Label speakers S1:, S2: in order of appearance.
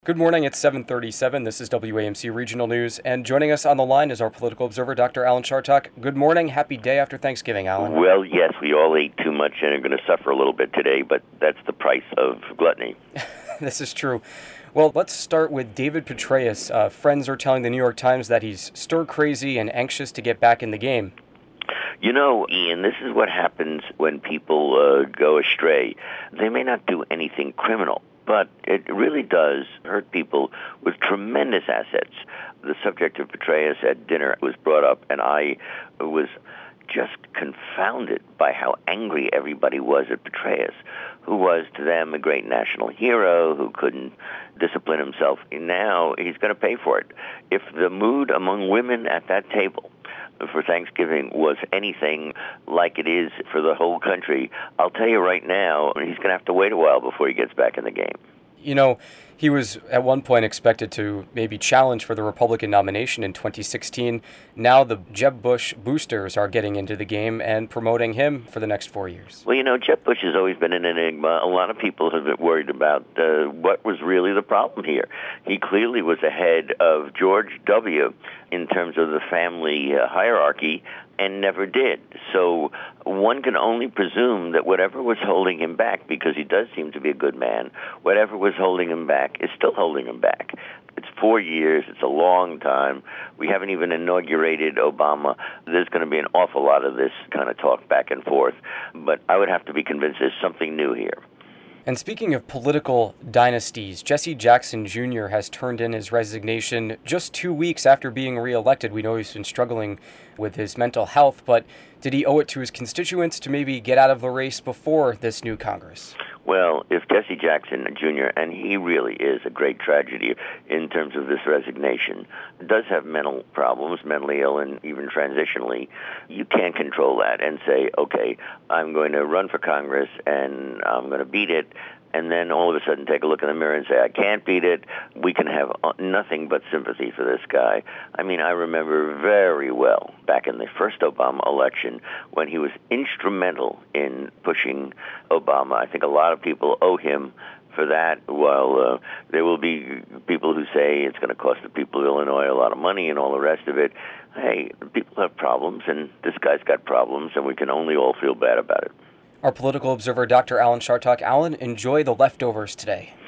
S1: Good morning, it's 7:37. This is WAMC Regional News, and joining us on the line is our political observer, Dr. Alan Chartock. Good morning. Happy day after Thanksgiving, Alan.
S2: Well, yes, we all ate too much and are going to suffer a little bit today, but that's the price of gluttony.
S1: This is true. Well, let's start with David Petraeus. Friends are telling the New York Times that he's stir-crazy and anxious to get back in the game.
S2: You know, Ian, this is what happens when people go astray. They may not do anything criminal, but it really does hurt people with tremendous assets. The subject of Petraeus at dinner was brought up, and I was just confounded by how angry everybody was at Petraeus, who was to them a great national hero, who couldn't discipline himself. And now he's going to pay for it. If the mood among women at that table for Thanksgiving was anything like it is for the whole country, I'll tell you right now, he's going to have to wait a while before he gets back in the game.
S1: You know, he was at one point expected to maybe challenge for the Republican nomination in 2016. Now the Jeb Bush boosters are getting into the game and promoting him for the next 4 years.
S2: Well, you know, Jeb Bush has always been an enigma. A lot of people have been worried about what was really the problem here. He clearly was ahead of George W. in terms of the family hierarchy, and never did. So one can only presume that whatever was holding him back, because he does seem to be a good man, whatever was holding him back is still holding him back. It's 4 years. It's a long time. We haven't even inaugurated Obama. There's going to be an awful lot of this kind of talk back and forth. But I would have to be convinced there's something new here.
S1: And speaking of political dynasties, Jesse Jackson Jr. has turned in his resignation just 2 weeks after being reelected. We know he's been struggling with his mental health, but did he owe it to his constituents to maybe get out of the race before this new Congress?
S2: Well, if Jesse Jackson Jr., and he really is a great tragedy in terms of this resignation, does have mental problems, mentally ill and even transitionally, you can't control that and say, okay, I'm going to run for Congress and I'm going to beat it, and then all of a sudden take a look in the mirror and say, I can't beat it. We can have nothing but sympathy for this guy. I mean, I remember very well back in the first Obama election when he was instrumental in pushing Obama. I think a lot of people owe him for that, while there will be people who say it's going to cost the people of Illinois a lot of money and all the rest of it. Hey, people have problems, and this guy's got problems, and we can only all feel bad about it.
S1: Our political observer, Dr. Alan Chartock. Alan, enjoy the leftovers today.